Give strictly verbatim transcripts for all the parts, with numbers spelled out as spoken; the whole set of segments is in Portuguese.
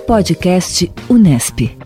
Podcast Unesp.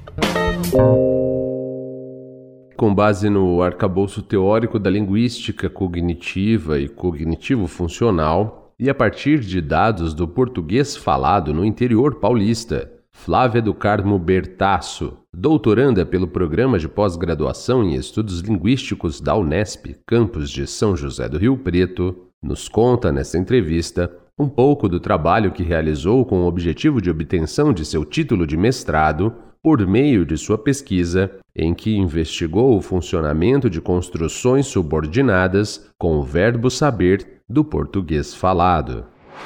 Com base no arcabouço teórico da linguística cognitiva e cognitivo-funcional e a partir de dados do português falado no interior paulista, Flávia do Carmo Bertasso, doutoranda pelo Programa de Pós-Graduação em Estudos Linguísticos da Unesp, campus de São José do Rio Preto, nos conta nesta entrevista um pouco do trabalho que realizou com o objetivo de obtenção de seu título de mestrado por meio de sua pesquisa, em que investigou o funcionamento de construções subordinadas com o verbo saber do português falado.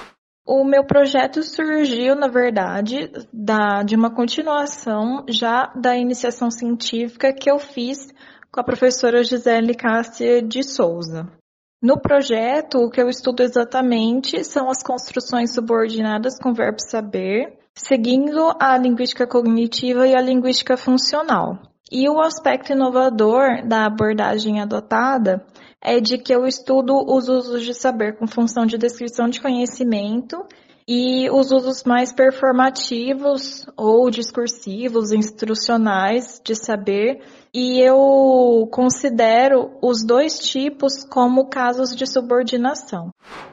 O meu projeto surgiu, na verdade, da, de uma continuação já da iniciação científica que eu fiz com a professora Gisele Cássia de Souza. No projeto, o que eu estudo exatamente são as construções subordinadas com o verbo saber, seguindo a linguística cognitiva e a linguística funcional. E o aspecto inovador da abordagem adotada é de que eu estudo os usos de saber com função de descrição de conhecimento e os usos mais performativos ou discursivos, instrucionais de saber, e eu considero os dois tipos como casos de subordinação.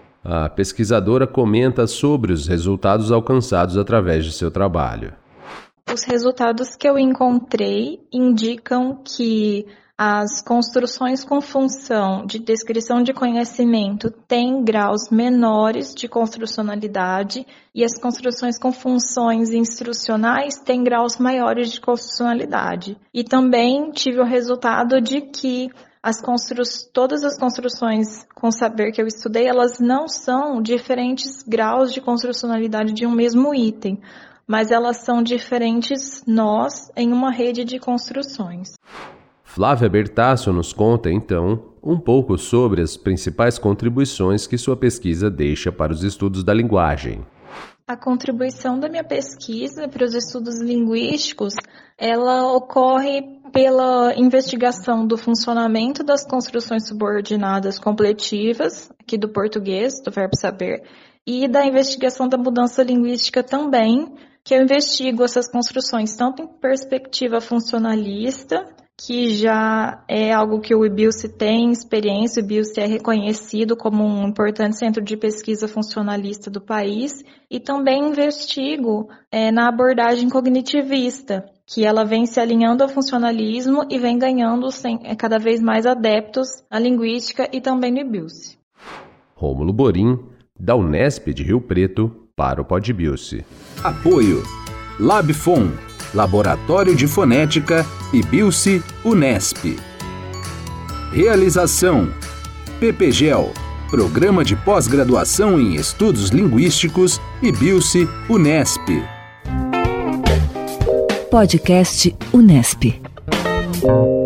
A pesquisadora comenta sobre os resultados alcançados através de seu trabalho. Os resultados que eu encontrei indicam que as construções com função de descrição de conhecimento têm graus menores de construcionalidade e as construções com funções instrucionais têm graus maiores de construcionalidade. E também tive o resultado de que as constru... todas as construções com saber que eu estudei, elas não são diferentes graus de construcionalidade de um mesmo item, mas elas são diferentes nós em uma rede de construções. Flávia Bertasso nos conta, então, um pouco sobre as principais contribuições que sua pesquisa deixa para os estudos da linguagem. A contribuição da minha pesquisa para os estudos linguísticos, ela ocorre pela investigação do funcionamento das construções subordinadas completivas, aqui do português, do verbo saber, e da investigação da mudança linguística também, que eu investigo essas construções tanto em perspectiva funcionalista, que já é algo que o I B I L S tem experiência, o I B I L S é reconhecido como um importante centro de pesquisa funcionalista do país, e também investigo é, na abordagem cognitivista, que ela vem se alinhando ao funcionalismo e vem ganhando sem, é, cada vez mais adeptos à linguística e também no I B I L S. Rômulo Borim, da Unesp de Rio Preto, para o Pod I B I L S. Apoio Labfon, Laboratório de Fonética, I B I L S Unesp. Realização P P G E L, Programa de Pós-Graduação em Estudos Linguísticos, I B I L S Unesp. Podcast Unesp.